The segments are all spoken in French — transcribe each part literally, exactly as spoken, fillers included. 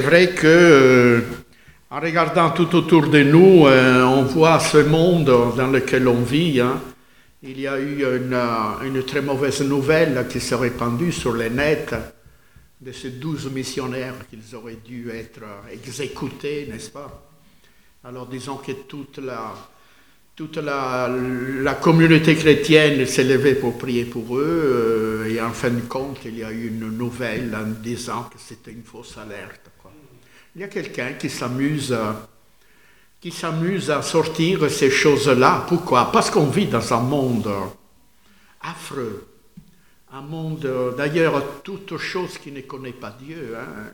vrai que, euh, en regardant tout autour de nous, euh, on voit ce monde dans lequel on vit. Hein. Il y a eu une, une très mauvaise nouvelle qui s'est répandue sur le net de ces douze missionnaires qu'ils auraient dû être exécutés, n'est-ce pas? Alors disons que toute la, toute la, la communauté chrétienne s'est levée pour prier pour eux, euh, et en fin de compte, il y a eu une nouvelle en disant que c'était une fausse alerte, quoi. Il y a quelqu'un qui s'amuse qui s'amuse à sortir ces choses-là. Pourquoi? Parce qu'on vit dans un monde affreux. Un monde, d'ailleurs, toute chose qui ne connaît pas Dieu. Hein.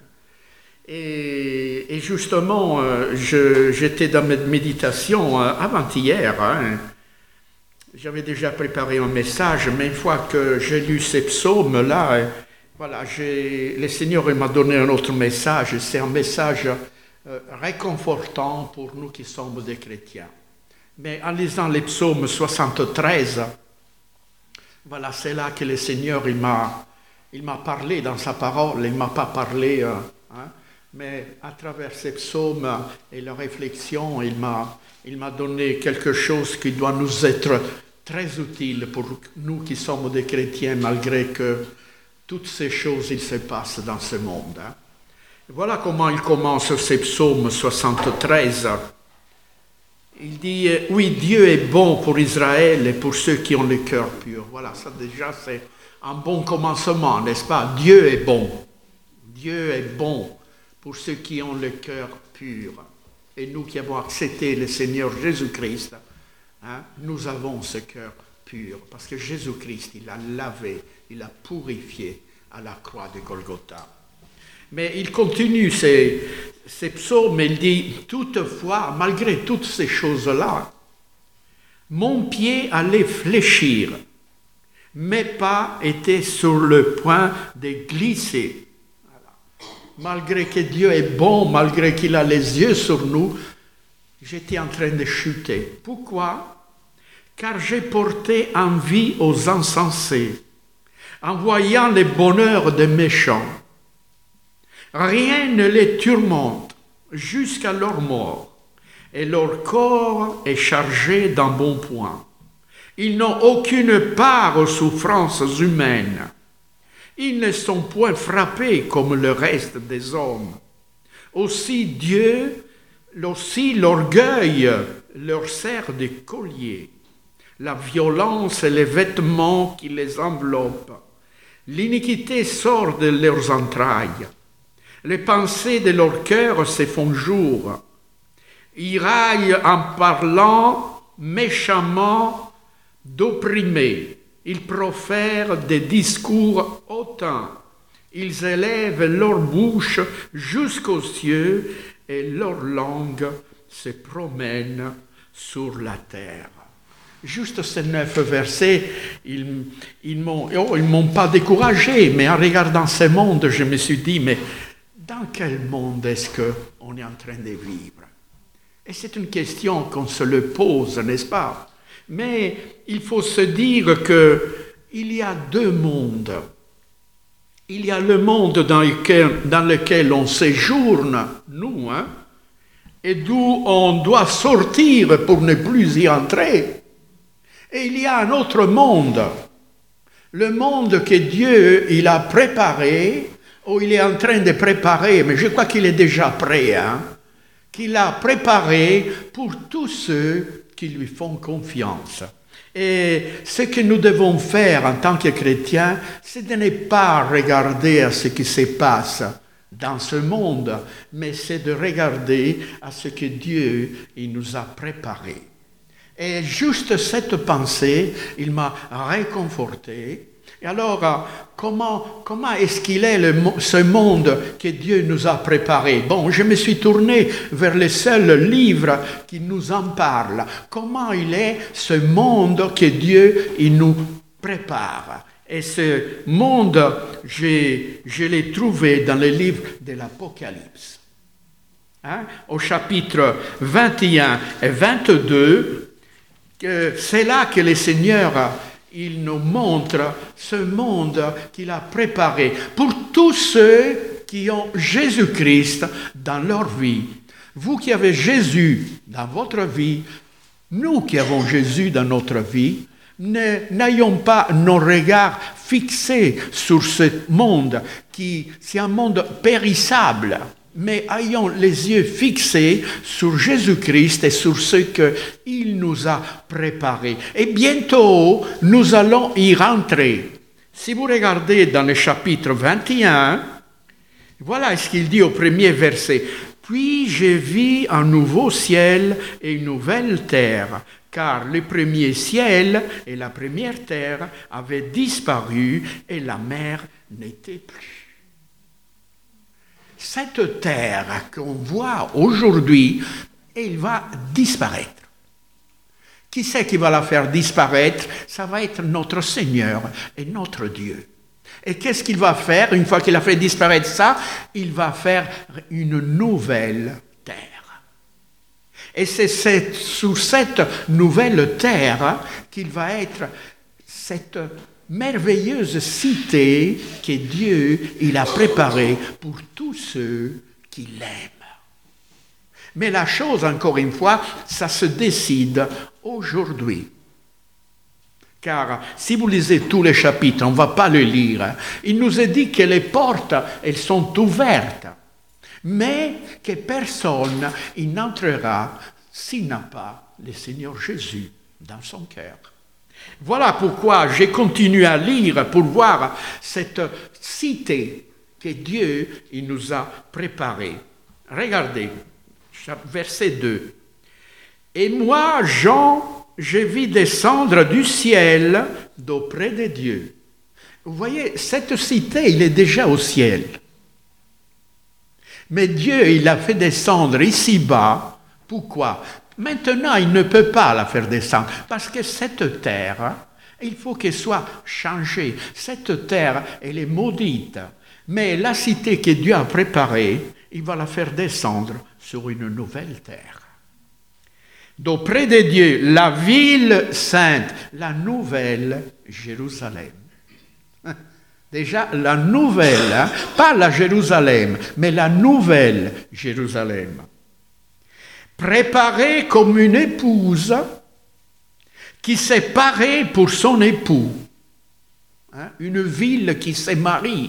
Et, et justement, je, j'étais dans mes méditations avant-hier. Hein. J'avais déjà préparé un message, mais une fois que j'ai lu ces psaumes-là, voilà, j'ai, le Seigneur m'a donné un autre message. C'est un message Euh, réconfortant pour nous qui sommes des chrétiens. Mais en lisant les psaumes soixante-treize, voilà, c'est là que le Seigneur il m'a, il m'a parlé dans sa parole, il ne m'a pas parlé, euh, hein, mais à travers ces psaumes et la réflexion, il m'a, il m'a donné quelque chose qui doit nous être très utile pour nous qui sommes des chrétiens, malgré que toutes ces choses il se passent dans ce monde. Hein. Voilà comment il commence ces psaumes soixante-treize. Il dit « Oui, Dieu est bon pour Israël et pour ceux qui ont le cœur pur. » Voilà, ça déjà c'est un bon commencement, n'est-ce pas? Dieu est bon. Dieu est bon pour ceux qui ont le cœur pur. Et nous qui avons accepté le Seigneur Jésus-Christ, hein, nous avons ce cœur pur. Parce que Jésus-Christ, il a lavé, il a purifié à la croix de Golgotha. Mais il continue ces, ces psaumes, il dit « Toutefois, malgré toutes ces choses-là, mon pied allait fléchir, mes pas étaient sur le point de glisser. » Voilà. Malgré que Dieu est bon, malgré qu'il a les yeux sur nous, j'étais en train de chuter. Pourquoi? Car j'ai porté envie aux insensés, en voyant les bonheurs des méchants. Rien ne les tourmente jusqu'à leur mort, et leur corps est chargé d'embonpoint. Ils n'ont aucune part aux souffrances humaines. Ils ne sont point frappés comme le reste des hommes. Aussi Dieu, aussi l'orgueil leur sert de collier, la violence et les vêtements qui les enveloppent. L'iniquité sort de leurs entrailles. Les pensées de leur cœur se font jour. Ils raillent en parlant méchamment d'opprimés. Ils profèrent des discours hautains. Ils élèvent leur bouche jusqu'aux cieux et leur langue se promène sur la terre. Juste ces neuf versets, ils ils m'ont, oh, ils m'ont pas découragé, mais en regardant ce monde, je me suis dit, mais dans quel monde est-ce qu'on est en train de vivre? Et c'est une question qu'on se le pose, n'est-ce pas? Mais il faut se dire qu'il y a deux mondes. Il y a le monde dans lequel, dans lequel on séjourne, nous, hein, et d'où on doit sortir pour ne plus y entrer. Et il y a un autre monde, le monde que Dieu il a préparé, ou il est en train de préparer, mais je crois qu'il est déjà prêt, hein, qu'il a préparé pour tous ceux qui lui font confiance. Et ce que nous devons faire en tant que chrétiens, c'est de ne pas regarder à ce qui se passe dans ce monde, mais c'est de regarder à ce que Dieu il nous a préparé. Et juste cette pensée, il m'a réconforté. Et alors, comment, comment est-ce qu'il est le, ce monde que Dieu nous a préparé? Bon, je me suis tourné vers le seul livre qui nous en parle. Comment il est ce monde que Dieu il nous prépare? Et ce monde, je, je l'ai trouvé dans le livre de l'Apocalypse. Hein? Au chapitre vingt et un et vingt-deux, que c'est là que le Seigneur il nous montre ce monde qu'il a préparé pour tous ceux qui ont Jésus-Christ dans leur vie. Vous qui avez Jésus dans votre vie, nous qui avons Jésus dans notre vie, n'ayons pas nos regards fixés sur ce monde qui, c'est un monde périssable, mais ayons les yeux fixés sur Jésus-Christ et sur ce qu'il nous a préparé. Et bientôt, nous allons y rentrer. Si vous regardez dans le chapitre vingt et un, voilà ce qu'il dit au premier verset. « Puis j'ai vu un nouveau ciel et une nouvelle terre, car le premier ciel et la première terre avaient disparu et la mer n'était plus. » Cette terre qu'on voit aujourd'hui, elle va disparaître. Qui c'est qui va la faire disparaître? Ça va être notre Seigneur et notre Dieu. Et qu'est-ce qu'il va faire une fois qu'il a fait disparaître ça? Il va faire une nouvelle terre. Et c'est cette, sur cette nouvelle terre qu'il va être cette merveilleuse cité que Dieu il a préparée pour tous ceux qui l'aiment. Mais la chose, encore une fois, ça se décide aujourd'hui. Car si vous lisez tous les chapitres, on ne va pas le lire, il nous est dit que les portes, elles sont ouvertes, mais que personne y n'entrera s'il n'a pas le Seigneur Jésus dans son cœur. Voilà pourquoi j'ai continué à lire pour voir cette cité que Dieu il nous a préparée. Regardez, verset deux. « Et moi, Jean, je vis descendre du ciel d'auprès de Dieu. » Vous voyez, cette cité, il est déjà au ciel. Mais Dieu, il l'a fait descendre ici-bas. Pourquoi? Maintenant, il ne peut pas la faire descendre. Parce que cette terre, il faut qu'elle soit changée. Cette terre, elle est maudite. Mais la cité que Dieu a préparée, il va la faire descendre sur une nouvelle terre. D'auprès de Dieu, la ville sainte, la nouvelle Jérusalem. Déjà, la nouvelle, hein, pas la Jérusalem, mais la nouvelle Jérusalem. Préparée comme une épouse qui s'est parée pour son époux. Hein, une ville qui se marie.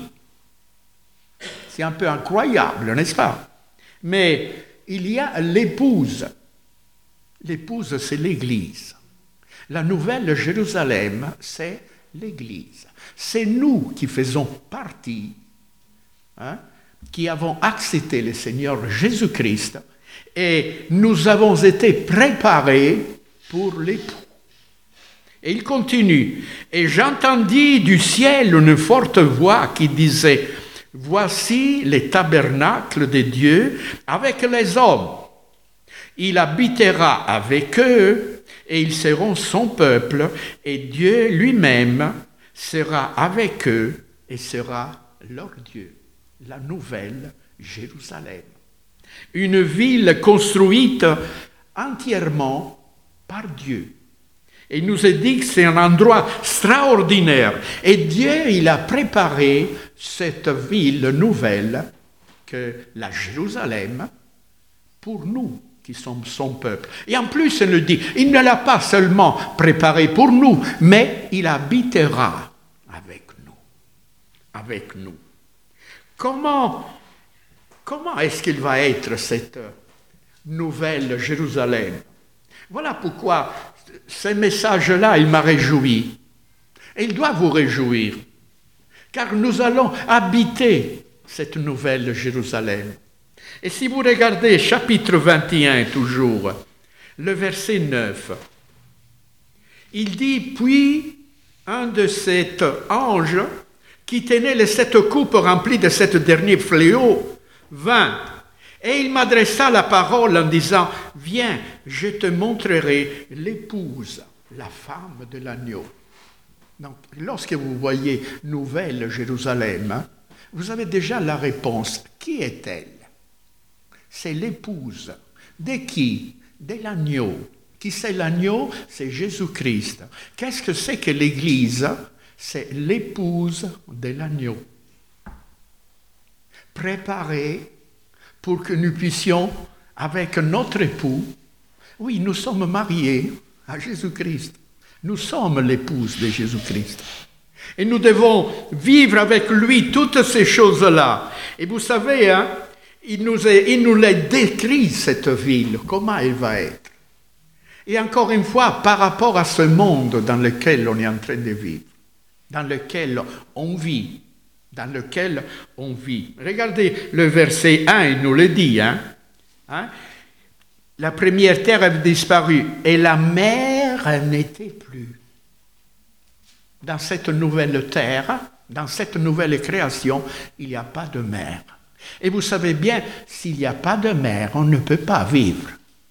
C'est un peu incroyable, n'est-ce pas? Mais il y a l'épouse. L'épouse, c'est l'Église. La nouvelle Jérusalem, c'est l'Église. C'est nous qui faisons partie, hein, qui avons accepté le Seigneur Jésus-Christ et nous avons été préparés pour l'époux. Et il continue. « Et j'entendis du ciel une forte voix qui disait, « Voici les tabernacles de Dieu avec les hommes. Il habitera avec eux et ils seront son peuple et Dieu lui-même sera avec eux et sera leur Dieu. » La nouvelle Jérusalem. Une ville construite entièrement par Dieu. Et il nous est dit que c'est un endroit extraordinaire. Et Dieu, il a préparé cette ville nouvelle, que la Jérusalem, pour nous qui sommes son peuple. Et en plus, il nous dit, il ne l'a pas seulement préparé pour nous, mais il habitera avec nous. Avec nous. Comment, comment est-ce qu'il va être cette nouvelle Jérusalem? Voilà pourquoi ce message-là, il m'a réjoui. Et il doit vous réjouir. Car nous allons habiter cette nouvelle Jérusalem. Et si vous regardez chapitre vingt et un toujours, le verset neuf, il dit, « Puis un de ces anges qui tenait les sept coupes remplies de cet dernier fléau vint, et il m'adressa la parole en disant, « Viens, je te montrerai l'épouse, la femme de l'agneau. » Donc, lorsque vous voyez Nouvelle Jérusalem, vous avez déjà la réponse. Qui est-elle? C'est l'épouse. De qui? De l'agneau. Qui c'est l'agneau? C'est Jésus-Christ. Qu'est-ce que c'est que l'Église? C'est l'épouse de l'agneau. préparé pour que nous puissions, avec notre époux, oui, nous sommes mariés à Jésus-Christ. Nous sommes l'épouse de Jésus-Christ. Et nous devons vivre avec lui toutes ces choses-là. Et vous savez, hein, il nous, est, il nous l'a décrit, cette ville, comment elle va être. Et encore une fois, par rapport à ce monde dans lequel on est en train de vivre, dans lequel on vit, dans lequel on vit. Regardez le verset un, il nous le dit. Hein, hein, la première terre avait disparu et la mer n'était plus. Dans cette nouvelle terre, dans cette nouvelle création, il n'y a pas de mer. Et vous savez bien, s'il n'y a pas de mer, on ne peut pas vivre.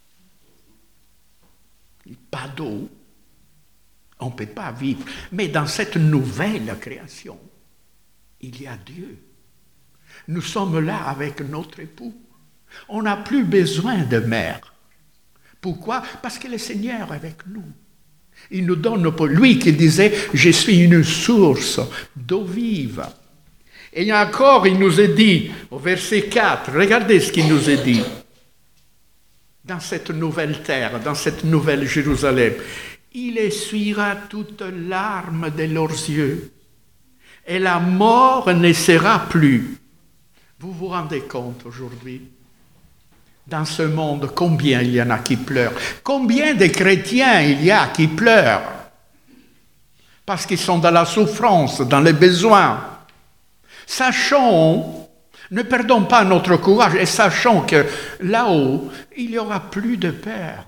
Pas d'eau, on ne peut pas vivre. Mais dans cette nouvelle création, il y a Dieu. Nous sommes là avec notre époux. On n'a plus besoin de mer. Pourquoi? Parce que le Seigneur est avec nous. Il nous donne, lui qui disait, je suis une source d'eau vive. Et encore, il nous est dit, au verset quatre, regardez ce qu'il nous est dit. Dans cette nouvelle terre, dans cette nouvelle Jérusalem, il essuiera toute larme de leurs yeux, et la mort ne sera plus. Vous vous rendez compte aujourd'hui, dans ce monde, combien il y en a qui pleurent? Combien de chrétiens il y a qui pleurent? Parce qu'ils sont dans la souffrance, dans les besoins. Sachons, ne perdons pas notre courage et sachons que là-haut, il n'y aura plus de peur,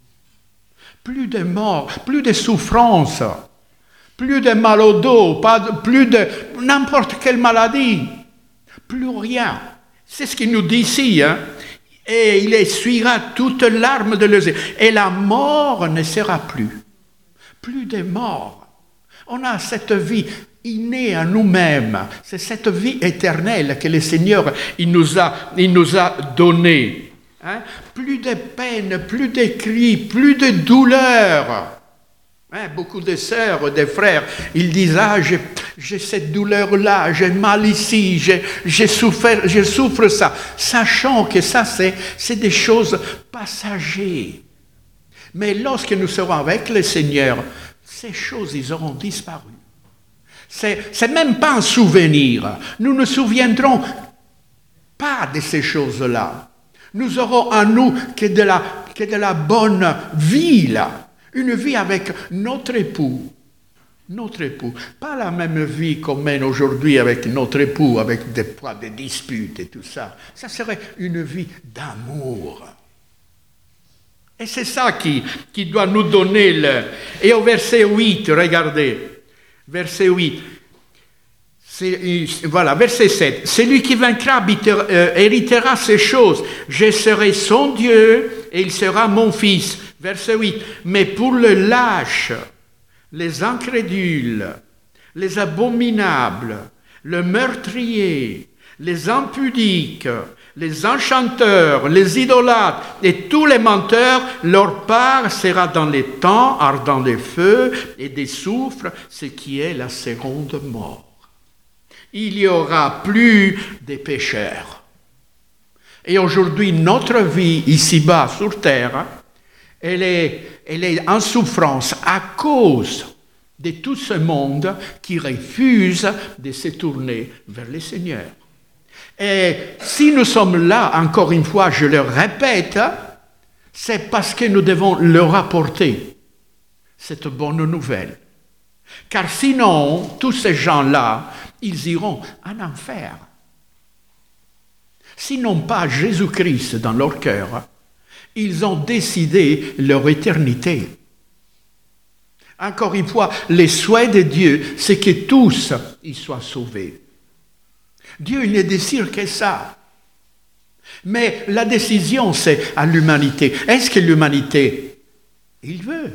plus de mort, plus de souffrance, plus de mal au dos, pas de, plus de n'importe quelle maladie, plus rien. C'est ce qu'il nous dit ici, hein? Et il essuiera toute larme de leurs yeux. Et la mort ne sera plus. Plus de mort. On a cette vie innée à nous-mêmes. C'est cette vie éternelle que le Seigneur il nous a, il nous a donnée. Hein? Plus de peine, plus de cris, plus de douleur. Hein? Beaucoup de sœurs, des frères, ils disent « Ah, j'ai, j'ai cette douleur-là, j'ai mal ici, j'ai, j'ai souffert, je souffre ça. » Sachant que ça, c'est, c'est des choses passagères. Mais lorsque nous serons avec le Seigneur, ces choses, ils auront disparu. C'est, c'est même pas un souvenir. Nous ne nous souviendrons pas de ces choses-là. Nous aurons en nous que de la, que de la bonne vie, là. Une vie avec notre époux. Notre époux. Pas la même vie qu'on mène aujourd'hui avec notre époux, avec des, des disputes et tout ça. Ça serait une vie d'amour. Et c'est ça qui, qui doit nous donner le... Et au verset huit, regardez. Verset huit. C'est, voilà, verset sept. Celui qui vaincra habitera, euh, héritera ces choses. Je serai son Dieu et il sera mon fils. Verset huit. Mais pour le lâche, les incrédules, les abominables, le meurtrier, les impudiques, les enchanteurs, les idolâtres et tous les menteurs, leur part sera dans les temps ardents des feux et des soufres, ce qui est la seconde mort. Il n'y aura plus de pécheurs. Et aujourd'hui, notre vie ici-bas sur terre, elle est, elle est en souffrance à cause de tout ce monde qui refuse de se tourner vers le Seigneur. Et si nous sommes là, encore une fois, je le répète, c'est parce que nous devons leur apporter cette bonne nouvelle. Car sinon, tous ces gens-là, ils iront en enfer. S'ils n'ont pas Jésus-Christ dans leur cœur, ils ont décidé leur éternité. Encore une fois, le souhait de Dieu, c'est que tous y soient sauvés. Dieu il ne désire que ça. Mais la décision, c'est à l'humanité. Est-ce que l'humanité, il veut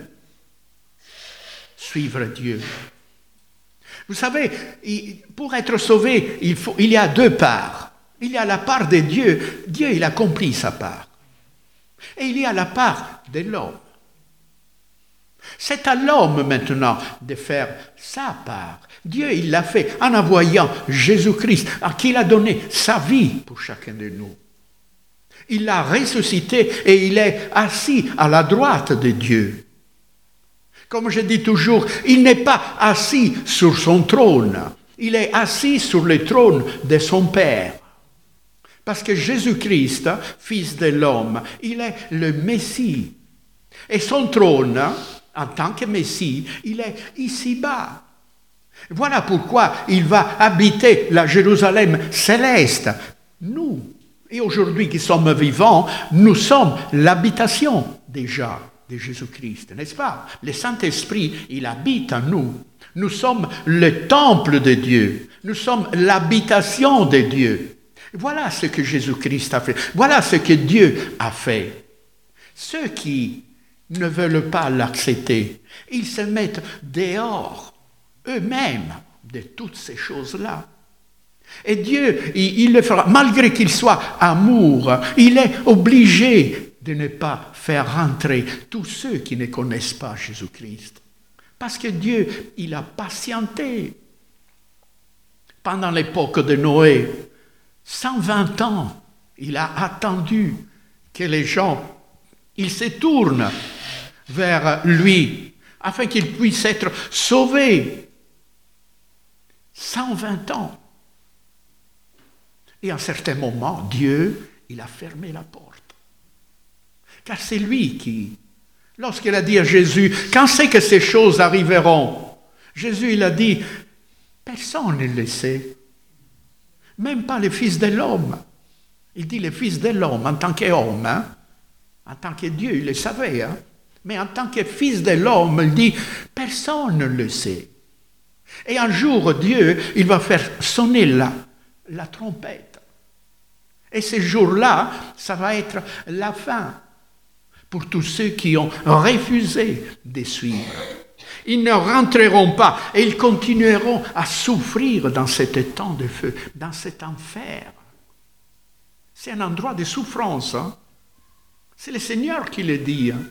suivre Dieu? Vous savez, pour être sauvé, il, faut, il y a deux parts. Il y a la part de Dieu. Dieu, il a compris sa part. Et il y a la part de l'homme. C'est à l'homme maintenant de faire sa part. Dieu, il l'a fait en envoyant Jésus-Christ, à qui il a donné sa vie pour chacun de nous. Il l'a ressuscité et il est assis à la droite de Dieu. Comme je dis toujours, il n'est pas assis sur son trône, il est assis sur le trône de son Père. Parce que Jésus-Christ, fils de l'homme, il est le Messie. Et son trône, en tant que Messie, il est ici-bas. Voilà pourquoi il va habiter la Jérusalem céleste. Nous, et aujourd'hui qui sommes vivants, nous sommes l'habitation déjà de Jésus-Christ, n'est-ce pas? Le Saint-Esprit, il habite en nous. Nous sommes le temple de Dieu. Nous sommes l'habitation de Dieu. Voilà ce que Jésus-Christ a fait. Voilà ce que Dieu a fait. Ceux qui ne veulent pas l'accepter, ils se mettent dehors eux-mêmes de toutes ces choses-là. Et Dieu, il, il le fera, malgré qu'il soit amour, il est obligé de ne pas faire rentrer tous ceux qui ne connaissent pas Jésus-Christ. Parce que Dieu, il a patienté. Pendant l'époque de Noé, cent vingt ans, il a attendu que les gens, ils se tournent vers lui, afin qu'ils puissent être sauvés. cent vingt ans. Et à un certain moment, Dieu, il a fermé la porte. Car c'est lui qui, lorsqu'il a dit à Jésus, quand c'est que ces choses arriveront, Jésus, il a dit, personne ne le sait. Même pas le Fils de l'homme. Il dit le Fils de l'homme en tant qu'homme, hein? En tant que Dieu, il le savait. Hein? Mais en tant que Fils de l'homme, il dit, personne ne le sait. Et un jour, Dieu, il va faire sonner la, la trompette. Et ce jour-là, ça va être la fin pour tous ceux qui ont refusé de suivre. Ils ne rentreront pas et ils continueront à souffrir dans cet temps de feu, dans cet enfer. C'est un endroit de souffrance. Hein? C'est le Seigneur qui le dit. Hein?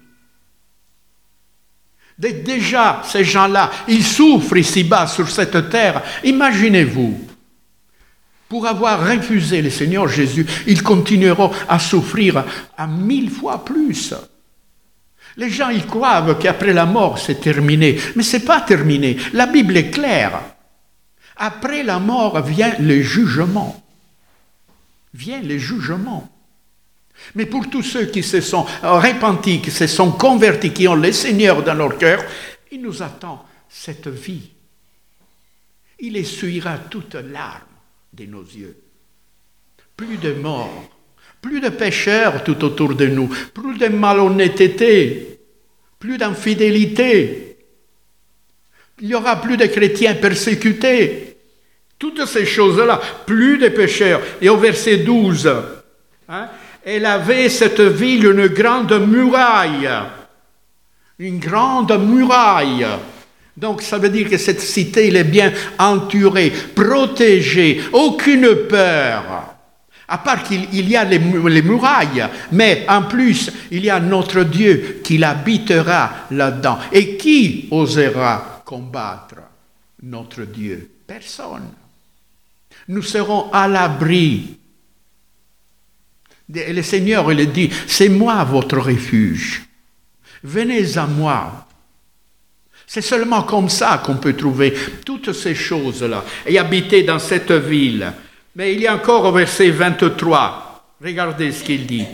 Déjà, ces gens-là, ils souffrent ici-bas sur cette terre. Imaginez-vous, pour avoir refusé le Seigneur Jésus, ils continueront à souffrir à mille fois plus. Les gens, ils croient qu'après la mort, c'est terminé. Mais ce n'est pas terminé. La Bible est claire. Après la mort vient le jugement. Vient le jugement. Mais pour tous ceux qui se sont repentis, qui se sont convertis, qui ont le Seigneur dans leur cœur, il nous attend cette vie. Il essuiera toute larme de nos yeux. Plus de morts, plus de pécheurs tout autour de nous, plus de malhonnêteté, plus d'infidélité. Il n'y aura plus de chrétiens persécutés. Toutes ces choses-là, plus de pécheurs. Et au verset douze, hein, elle avait cette ville une grande muraille. Une grande muraille. Donc ça veut dire que cette cité, elle est bien entourée, protégée, aucune peur. À part qu'il y a les, les murailles, mais en plus, il y a notre Dieu qui l'habitera là-dedans. Et qui osera combattre notre Dieu? Personne. Nous serons à l'abri. Et le Seigneur, il dit, c'est moi votre refuge. Venez à moi. C'est seulement comme ça qu'on peut trouver toutes ces choses-là et habiter dans cette ville. Mais il y a encore au verset vingt-trois, regardez ce qu'il dit.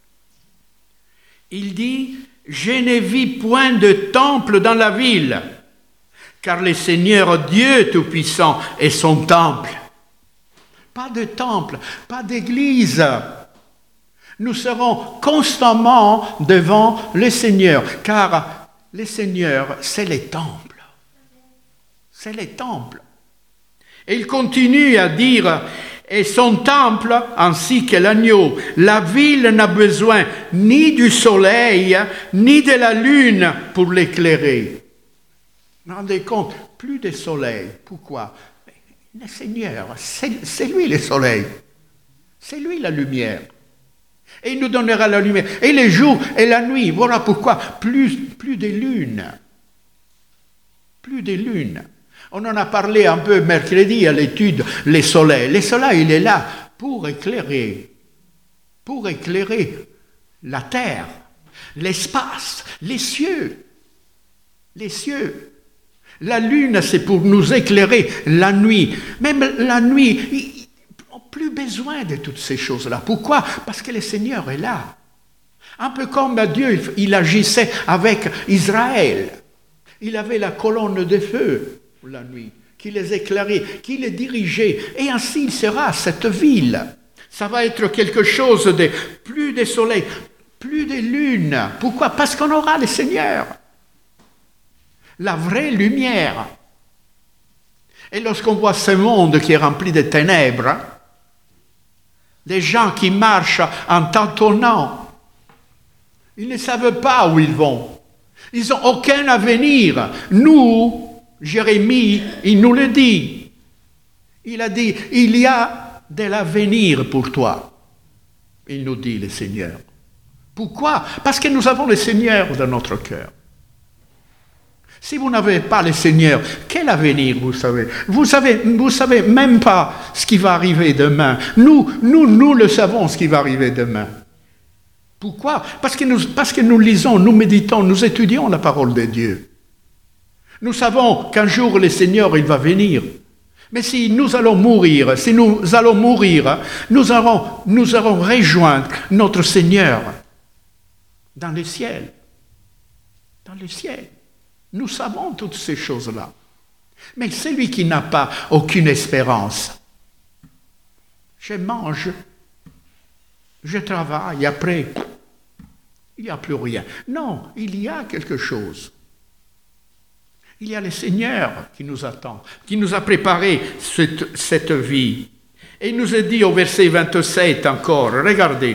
Il dit, « Je ne vis point de temple dans la ville, car le Seigneur Dieu Tout-Puissant est son temple. » Pas de temple, pas d'église. Nous serons constamment devant le Seigneur, car le Seigneur, c'est les temples. C'est les temples. Et il continue à dire, et son temple ainsi que l'agneau. La ville n'a besoin ni du soleil, ni de la lune pour l'éclairer. Vous vous rendez compte, plus de soleil. Pourquoi? Le Seigneur, c'est, c'est lui le soleil. C'est lui la lumière. Et il nous donnera la lumière. Et les jours et la nuit. Voilà pourquoi plus, plus de lune. plus de lune. On en a parlé un peu mercredi à l'étude, les soleils. Le soleil, il est là pour éclairer, pour éclairer la terre, l'espace, les cieux, les cieux. La lune, c'est pour nous éclairer la nuit. Même la nuit, on n'a plus besoin de toutes ces choses-là. Pourquoi? Parce que le Seigneur est là. Un peu comme Dieu, il agissait avec Israël. Il avait la colonne de feu la nuit, qui les éclairait, qui les dirigeait. Et ainsi il sera cette ville. Ça va être quelque chose de plus de soleil, plus de lune. Pourquoi? Parce qu'on aura le Seigneur. La vraie lumière. Et lorsqu'on voit ce monde qui est rempli de ténèbres, des gens qui marchent en tâtonnant, ils ne savent pas où ils vont. Ils n'ont aucun avenir. Nous, Jérémie, il nous le dit. Il a dit, il y a de l'avenir pour toi. Il nous dit le Seigneur. Pourquoi? Parce que nous avons le Seigneur dans notre cœur. Si vous n'avez pas le Seigneur, quel avenir vous savez? Vous savez, vous savez même pas ce qui va arriver demain. Nous, nous, nous le savons ce qui va arriver demain. Pourquoi? Parce que nous, parce que nous lisons, nous méditons, nous étudions la parole de Dieu. Nous savons qu'un jour le Seigneur, il va venir. Mais si nous allons mourir, si nous allons mourir, nous allons, nous allons rejoindre notre Seigneur dans le ciel. Dans le ciel. Nous savons toutes ces choses-là. Mais celui qui n'a pas aucune espérance, je mange, je travaille, après, il n'y a plus rien. Non, il y a quelque chose. Il y a le Seigneur qui nous attend, qui nous a préparé cette, cette vie. Et il nous a dit au verset vingt-sept encore, regardez,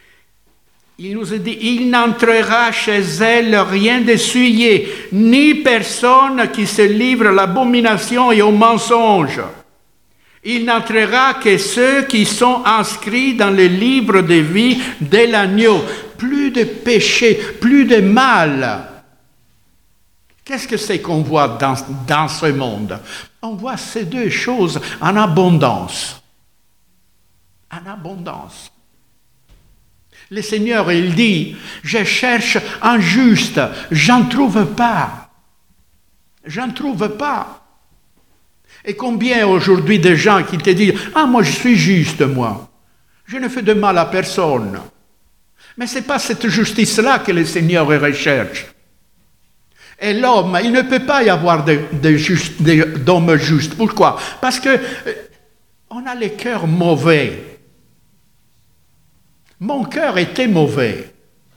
il nous a dit, il n'entrera chez elle rien de souillé, ni personne qui se livre à l'abomination et au mensonge. Il n'entrera que ceux qui sont inscrits dans le livre de vie de l'agneau. Plus de péché, plus de mal. Qu'est-ce que c'est qu'on voit dans, dans ce monde? On voit ces deux choses en abondance. En abondance. Le Seigneur, il dit, je cherche un juste, j'en trouve pas. J'en trouve pas. Et combien aujourd'hui de gens qui te disent, ah, moi je suis juste, moi. Je ne fais de mal à personne. Mais ce n'est pas cette justice-là que le Seigneur recherche. Et l'homme, il ne peut pas y avoir de, de juste, de, d'hommes justes. Pourquoi? Parce que euh, on a les cœurs mauvais. Mon cœur était mauvais.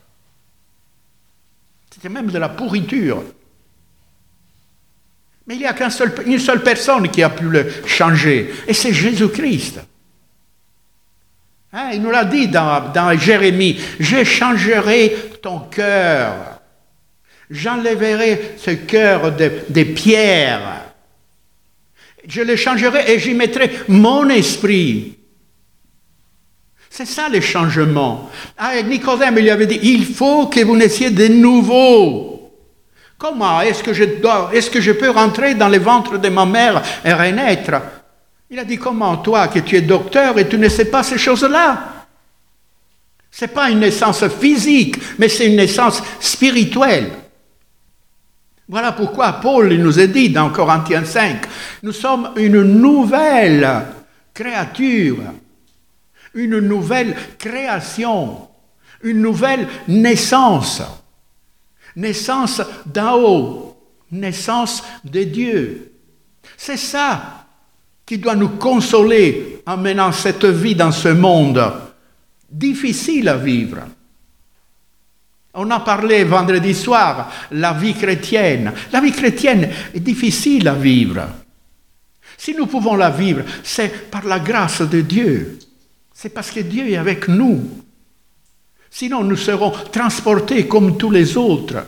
C'était même de la pourriture. Mais il n'y a qu'une seule, une seule personne qui a pu le changer, et c'est Jésus-Christ. Hein, il nous l'a dit dans, dans Jérémie, « Je changerai ton cœur. J'enlèverai ce cœur de, de pierre. Je le changerai et j'y mettrai mon esprit. » C'est ça le changement. Ah, Nicodème lui avait dit, il faut que vous naissiez de nouveau. Comment est-ce que je dois, est-ce que je peux rentrer dans le ventre de ma mère et renaître? Il a dit, comment toi, que tu es docteur et tu ne sais pas ces choses-là? Ce n'est pas une naissance physique, mais c'est une naissance spirituelle. Voilà pourquoi Paul nous a dit dans Corinthiens cinq, nous sommes une nouvelle créature. Une nouvelle création, une nouvelle naissance, naissance d'en haut, naissance de Dieu. C'est ça qui doit nous consoler en menant cette vie dans ce monde difficile à vivre. On a parlé vendredi soir, la vie chrétienne. La vie chrétienne est difficile à vivre. Si nous pouvons la vivre, c'est par la grâce de Dieu. C'est parce que Dieu est avec nous. Sinon, nous serons transportés comme tous les autres.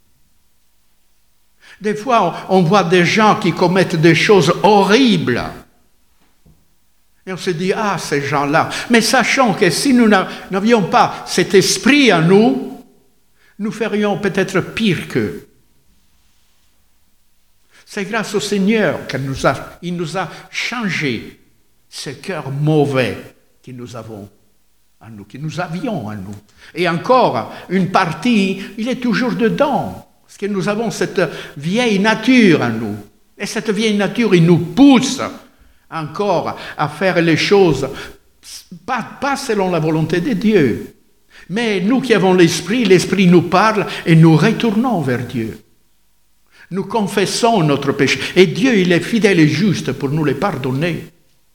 Des fois, on voit des gens qui commettent des choses horribles. Et on se dit, ah, ces gens-là. Mais sachons que si nous n'avions pas cet esprit en nous, nous ferions peut-être pire qu'eux. C'est grâce au Seigneur qu'il nous a, il nous a changé ce cœur mauvais que nous avons en nous, que nous avions en nous. Et encore, une partie, il est toujours dedans, parce que nous avons cette vieille nature en nous. Et cette vieille nature, il nous pousse encore à faire les choses, pas, pas selon la volonté de Dieu. Mais nous qui avons l'Esprit, l'Esprit nous parle et nous retournons vers Dieu. Nous confessons notre péché. Et Dieu, il est fidèle et juste pour nous les pardonner.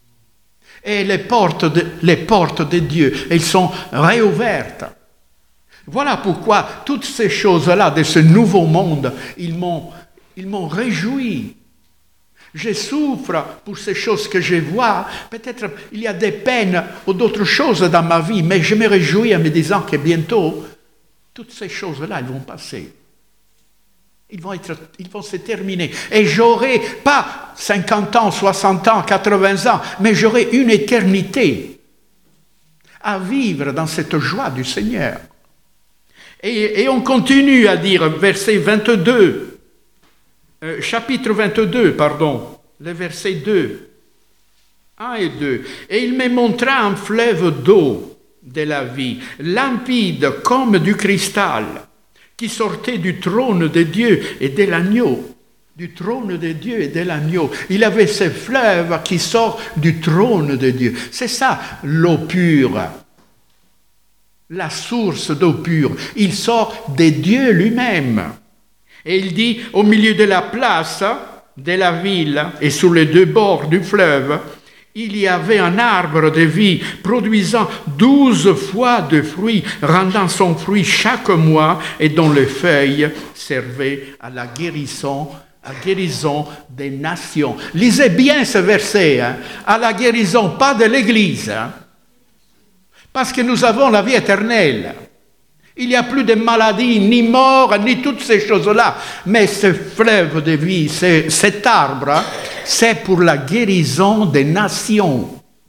Et les portes de, les portes de Dieu, elles sont réouvertes. Voilà pourquoi toutes ces choses-là de ce nouveau monde, ils m'ont, ils m'ont réjoui. Je souffre pour ces choses que je vois. Peut-être il y a des peines ou d'autres choses dans ma vie, mais je me réjouis en me disant que bientôt, toutes ces choses-là, elles vont passer. Ils vont, être, ils vont se terminer. Et j'aurai pas cinquante ans, soixante ans, quatre-vingts ans, mais j'aurai une éternité à vivre dans cette joie du Seigneur. Et, et on continue à dire, verset vingt-deux, euh, chapitre vingt-deux, pardon, le verset deux, un et deux. Et il me montra un fleuve d'eau de la vie, limpide comme du cristal, qui sortait du trône de Dieu et de l'agneau. Du trône de Dieu et de l'agneau. Il avait ce fleuve qui sort du trône de Dieu. C'est ça, l'eau pure. La source d'eau pure. Il sort de Dieu lui-même. Et il dit, au milieu de la place de la ville et sur les deux bords du fleuve, il y avait un arbre de vie produisant douze fois de fruits, rendant son fruit chaque mois et dont les feuilles servaient à la guérison, à la guérison des nations. Lisez bien ce verset, hein, à la guérison, pas de l'Église, hein, parce que nous avons la vie éternelle. Il n'y a plus de maladies, ni mort, ni toutes ces choses-là. Mais ce fleuve de vie, ce, cet arbre, c'est pour la guérison des nations.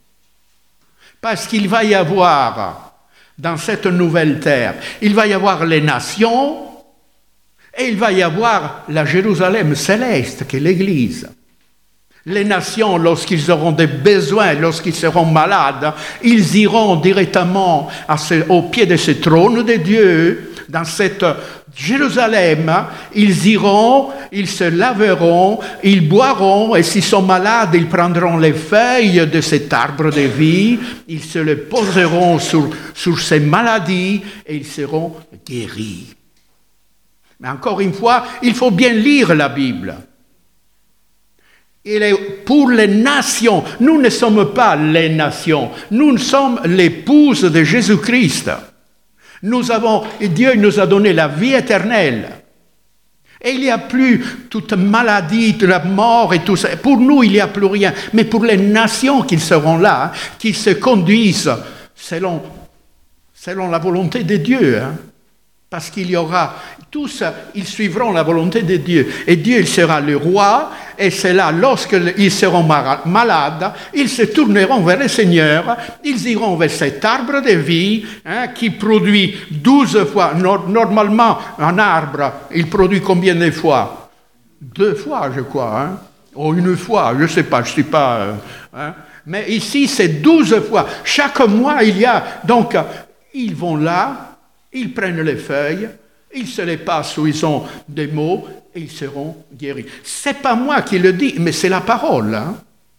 Parce qu'il va y avoir, dans cette nouvelle terre, il va y avoir les nations et il va y avoir la Jérusalem céleste, qui est l'Église. Les nations, lorsqu'ils auront des besoins, lorsqu'ils seront malades, ils iront directement à ce, au pied de ce trône de Dieu, dans cette Jérusalem. Ils iront, ils se laveront, ils boiront, et s'ils sont malades, ils prendront les feuilles de cet arbre de vie, ils se les poseront sur, sur ces maladies, et ils seront guéris. Mais encore une fois, il faut bien lire la Bible. Il est pour les nations. Nous ne sommes pas les nations. Nous sommes l'épouse de Jésus-Christ. Nous avons, et Dieu nous a donné la vie éternelle. Et il n'y a plus toute maladie, toute la mort et tout ça. Pour nous, il n'y a plus rien. Mais pour les nations qui seront là, qui se conduisent selon, selon la volonté de Dieu, hein, parce qu'il y aura, tous, ils suivront la volonté de Dieu. Et Dieu, il sera le roi, et c'est là, lorsqu'ils seront malades, ils se tourneront vers le Seigneur, ils iront vers cet arbre de vie, hein, qui produit douze fois. Normalement, un arbre, il produit combien de fois? Deux fois, je crois, hein, ou une fois, je ne sais pas, je ne sais pas. Hein. Mais ici, c'est douze fois. Chaque mois, il y a, donc, ils vont là, ils prennent les feuilles, ils se les passent où ils ont des mots et ils seront guéris. Ce n'est pas moi qui le dis, mais c'est la parole. Hein?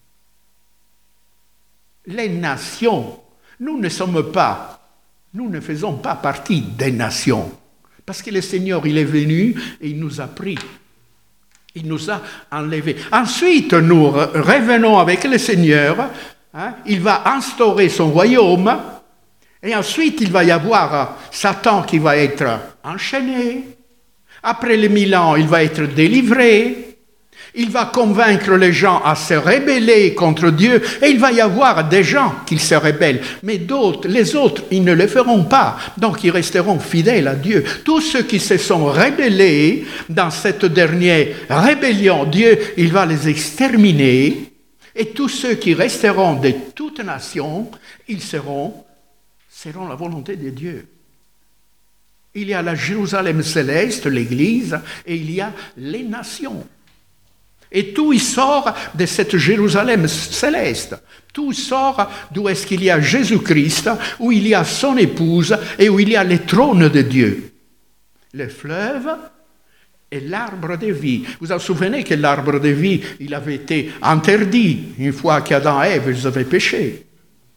Les nations, nous ne sommes pas, nous ne faisons pas partie des nations. Parce que le Seigneur, il est venu et il nous a pris. Il nous a enlevés. Ensuite, nous revenons avec le Seigneur. Hein? Il va instaurer son royaume. Et ensuite, il va y avoir Satan qui va être enchaîné. Après les mille ans, il va être délivré. Il va convaincre les gens à se rebeller contre Dieu. Et il va y avoir des gens qui se rebellent. Mais d'autres, les autres, ils ne le feront pas. Donc, ils resteront fidèles à Dieu. Tous ceux qui se sont rebellés dans cette dernière rébellion, Dieu, il va les exterminer. Et tous ceux qui resteront de toute nation, ils seront seront la volonté de Dieu. Il y a la Jérusalem céleste, l'Église, et il y a les nations. Et tout il sort de cette Jérusalem céleste. Tout sort d'où est-ce qu'il y a Jésus-Christ, où il y a son épouse et où il y a le trône de Dieu. Le fleuve et l'arbre de vie. Vous vous souvenez que l'arbre de vie, il avait été interdit une fois qu'Adam et Ève ils avaient péché.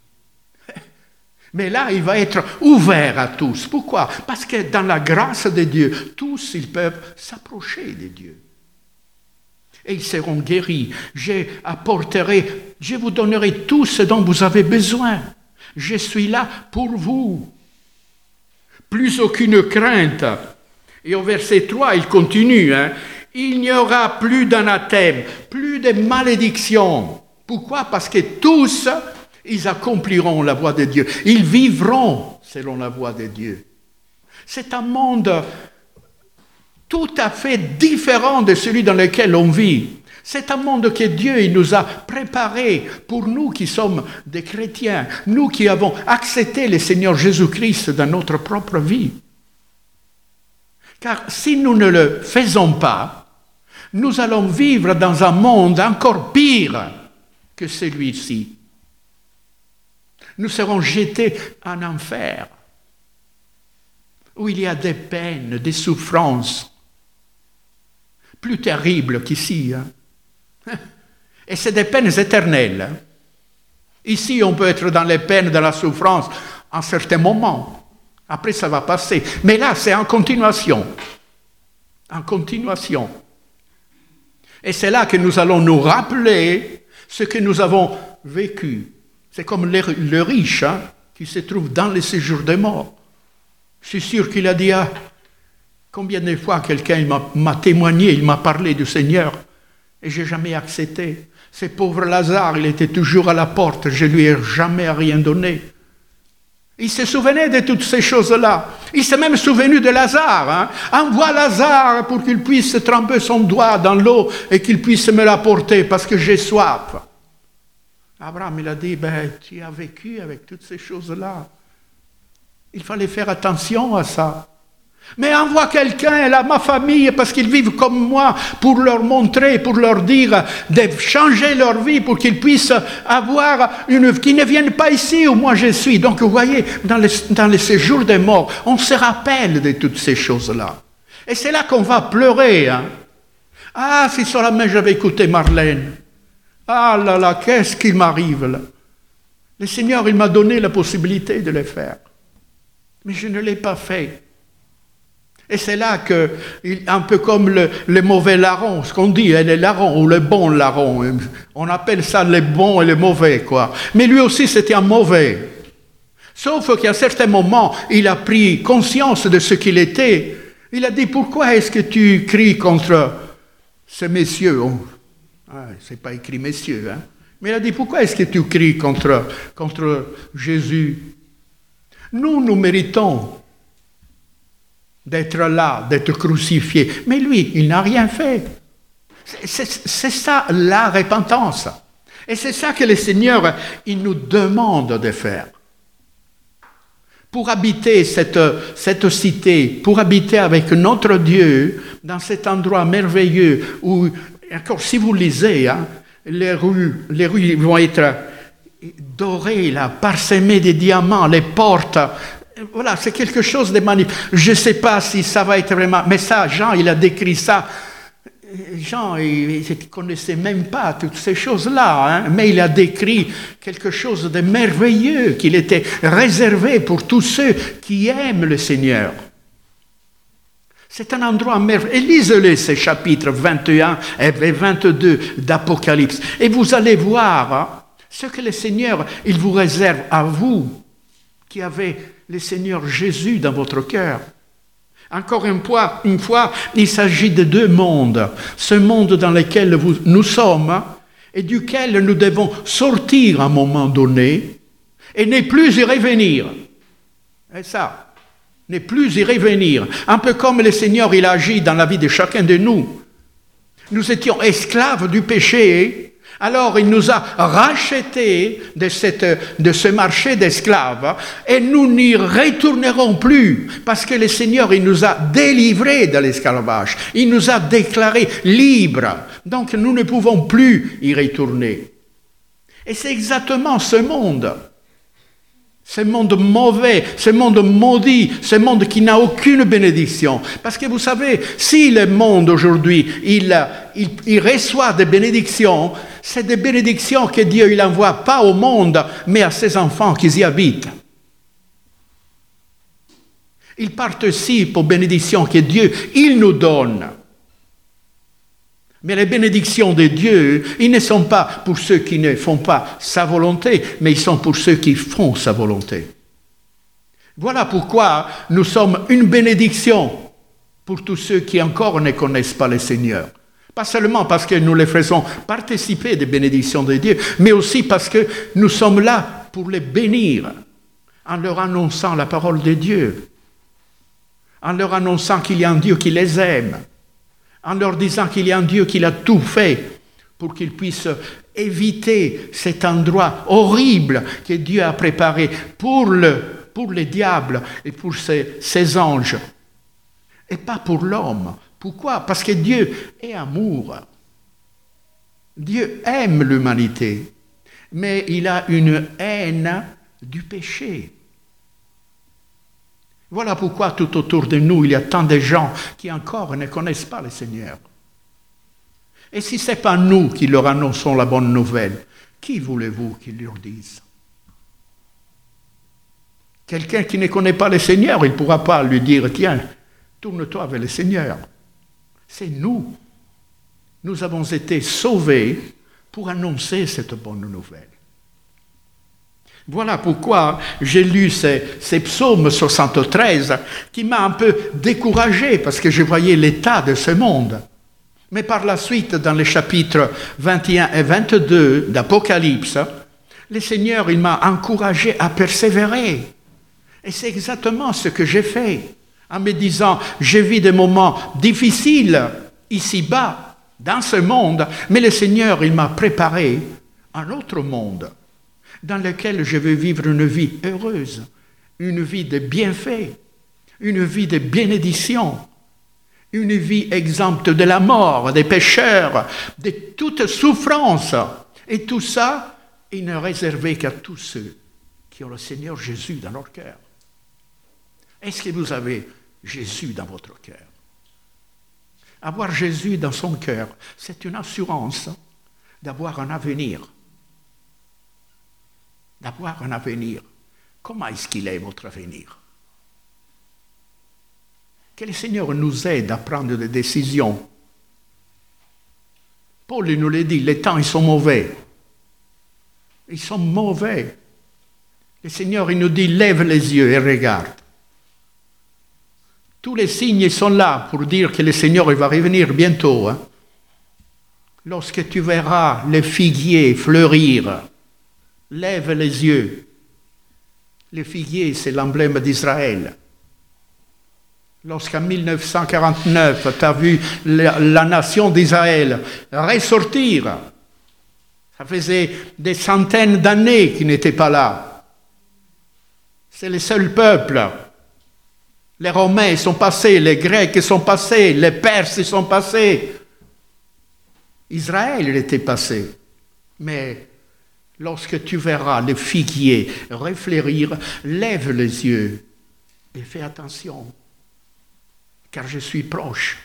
Mais là, il va être ouvert à tous. Pourquoi? Parce que dans la grâce de Dieu, tous ils peuvent s'approcher de Dieu. Et ils seront guéris. Je apporterai, je vous donnerai tout ce dont vous avez besoin. Je suis là pour vous. Plus aucune crainte. Et au verset trois, il continue. Hein, il n'y aura plus d'anathème, plus de malédiction. Pourquoi? Parce que tous, ils accompliront la voie de Dieu. Ils vivront selon la voie de Dieu. C'est un monde tout à fait différent de celui dans lequel on vit. C'est un monde que Dieu il nous a préparé pour nous qui sommes des chrétiens, nous qui avons accepté le Seigneur Jésus-Christ dans notre propre vie. Car si nous ne le faisons pas, nous allons vivre dans un monde encore pire que celui-ci. Nous serons jetés en enfer, où il y a des peines, des souffrances, plus terribles qu'ici. Hein? Et c'est des peines éternelles. Ici, on peut être dans les peines de la souffrance en certains moments. Après, ça va passer. Mais là, c'est en continuation. En continuation. Et c'est là que nous allons nous rappeler ce que nous avons vécu. C'est comme le, le riche hein, qui se trouve dans le séjour des morts. Je suis sûr qu'il a dit, ah, combien de fois quelqu'un m'a, m'a témoigné, il m'a parlé du Seigneur, et je n'ai jamais accepté. Ce pauvre Lazare, il était toujours à la porte, je ne lui ai jamais rien donné. Il se souvenait de toutes ces choses-là. Il s'est même souvenu de Lazare. Hein. Envoie Lazare pour qu'il puisse tremper son doigt dans l'eau et qu'il puisse me l'apporter parce que j'ai soif. Abraham, il a dit, ben, tu as vécu avec toutes ces choses-là. Il fallait faire attention à ça. Mais envoie quelqu'un à ma famille parce qu'ils vivent comme moi pour leur montrer, pour leur dire de changer leur vie pour qu'ils puissent avoir une... qu'ils ne viennent pas ici où moi je suis. Donc vous voyez, dans le, dans le séjour des morts, on se rappelle de toutes ces choses-là. Et c'est là qu'on va pleurer. Hein. Ah, si seulement j'avais écouté Marlène. Ah là là, qu'est-ce qui m'arrive là? Le Seigneur, il m'a donné la possibilité de le faire. Mais je ne l'ai pas fait. Et c'est là que, un peu comme le, le mauvais larron, ce qu'on dit, le larron ou le bon larron, on appelle ça le bon et le mauvais, quoi. Mais lui aussi, c'était un mauvais. Sauf qu'à certains moments, il a pris conscience de ce qu'il était. Il a dit, pourquoi est-ce que tu cries contre ces messieurs? Ah, c'est pas écrit messieurs, hein. Mais il a dit, pourquoi est-ce que tu cries contre, contre Jésus? Nous, nous méritons d'être là, d'être crucifié. Mais lui, il n'a rien fait. C'est, c'est, c'est ça la repentance. Et c'est ça que le Seigneur, il nous demande de faire. Pour habiter cette, cette cité, pour habiter avec notre Dieu, dans cet endroit merveilleux où, encore si vous lisez, hein, les rues, les rues vont être dorées, là, parsemées de diamants, les portes. Voilà, c'est quelque chose de magnifique. Je ne sais pas si ça va être vraiment... Mais ça, Jean, il a décrit ça. Jean, il ne connaissait même pas toutes ces choses-là, hein, mais il a décrit quelque chose de merveilleux, qu'il était réservé pour tous ceux qui aiment le Seigneur. C'est un endroit merveilleux. Et lisez-les, ces chapitres vingt et un et vingt-deux d'Apocalypse. Et vous allez voir hein, ce que le Seigneur, il vous réserve à vous, qui avez le Seigneur Jésus dans votre cœur. Encore une fois, une fois, il s'agit de deux mondes. Ce monde dans lequel vous, nous sommes et duquel nous devons sortir à un moment donné et ne plus y revenir. C'est ça, ne plus y revenir. Un peu comme le Seigneur, il agit dans la vie de chacun de nous. Nous étions esclaves du péché Alors il nous a rachetés de, cette, de ce marché d'esclaves et nous n'y retournerons plus parce que le Seigneur il nous a délivrés de l'esclavage. Il nous a déclarés libres. Donc nous ne pouvons plus y retourner. Et c'est exactement ce monde. Ce monde mauvais, ce monde maudit, ce monde qui n'a aucune bénédiction. Parce que vous savez, si le monde aujourd'hui, il, il, il reçoit des bénédictions, c'est des bénédictions que Dieu il envoie pas au monde, mais à ses enfants qui y habitent. Il participe aux bénédictions que Dieu il nous donne. Mais les bénédictions de Dieu, ils ne sont pas pour ceux qui ne font pas sa volonté, mais ils sont pour ceux qui font sa volonté. Voilà pourquoi nous sommes une bénédiction pour tous ceux qui encore ne connaissent pas le Seigneur. Pas seulement parce que nous les faisons participer des bénédictions de Dieu, mais aussi parce que nous sommes là pour les bénir, en leur annonçant la parole de Dieu, en leur annonçant qu'il y a un Dieu qui les aime, en leur disant qu'il y a un Dieu qui a tout fait pour qu'ils puissent éviter cet endroit horrible que Dieu a préparé pour le, pour les diables et pour ses, ses anges, et pas pour l'homme. Pourquoi? Parce que Dieu est amour. Dieu aime l'humanité, mais il a une haine du péché. Voilà pourquoi tout autour de nous, il y a tant de gens qui encore ne connaissent pas le Seigneur. Et si ce n'est pas nous qui leur annonçons la bonne nouvelle, qui voulez-vous qu'ils leur disent? Quelqu'un qui ne connaît pas le Seigneur, il ne pourra pas lui dire, tiens, tourne-toi vers le Seigneur. C'est nous. Nous avons été sauvés pour annoncer cette bonne nouvelle. Voilà pourquoi j'ai lu ces, ces psaumes soixante-treize qui m'a un peu découragé parce que je voyais l'état de ce monde. Mais par la suite, dans les chapitres vingt et un et vingt-deux d'Apocalypse, le Seigneur il m'a encouragé à persévérer. Et c'est exactement ce que j'ai fait, en me disant, j'ai vu des moments difficiles ici-bas, dans ce monde, mais le Seigneur il m'a préparé un autre monde, dans lequel je vais vivre une vie heureuse, une vie de bienfaits, une vie de bénédiction, une vie exempte de la mort, des pécheurs, de toute souffrance. Et tout ça, il n'est réservé qu'à tous ceux qui ont le Seigneur Jésus dans leur cœur. Est-ce que vous avez Jésus dans votre cœur? Avoir Jésus dans son cœur, c'est une assurance d'avoir un avenir. D'avoir un avenir. Comment est-ce qu'il est votre avenir? Que le Seigneur nous aide à prendre des décisions. Paul nous l'a dit, les temps ils sont mauvais. Ils sont mauvais. Le Seigneur il nous dit, lève les yeux et regarde. Tous les signes sont là pour dire que le Seigneur il va revenir bientôt. Hein? Lorsque tu verras les figuiers fleurir, lève les yeux. Le figuier, c'est l'emblème d'Israël. Lorsqu'en mille neuf cent quarante-neuf, tu as vu la, la nation d'Israël ressortir, ça faisait des centaines d'années qu'ils n'étaient pas là. C'est le seul peuple. Les Romains sont passés, les Grecs sont passés, les Perses sont passés. Israël était passé. Mais lorsque tu verras le figuier refleurir, lève les yeux et fais attention, car je suis proche.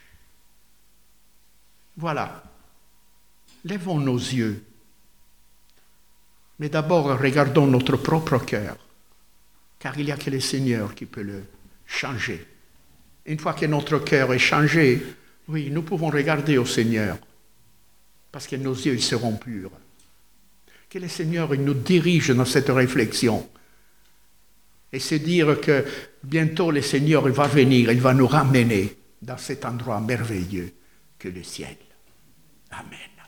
Voilà. Lèvons nos yeux. Mais d'abord, regardons notre propre cœur, car il n'y a que le Seigneur qui peut le changer. Une fois que notre cœur est changé, oui, nous pouvons regarder au Seigneur, parce que nos yeux ils seront purs. Que le Seigneur il nous dirige dans cette réflexion et se dire que bientôt le Seigneur il va venir, il va nous ramener dans cet endroit merveilleux que le ciel. Amen.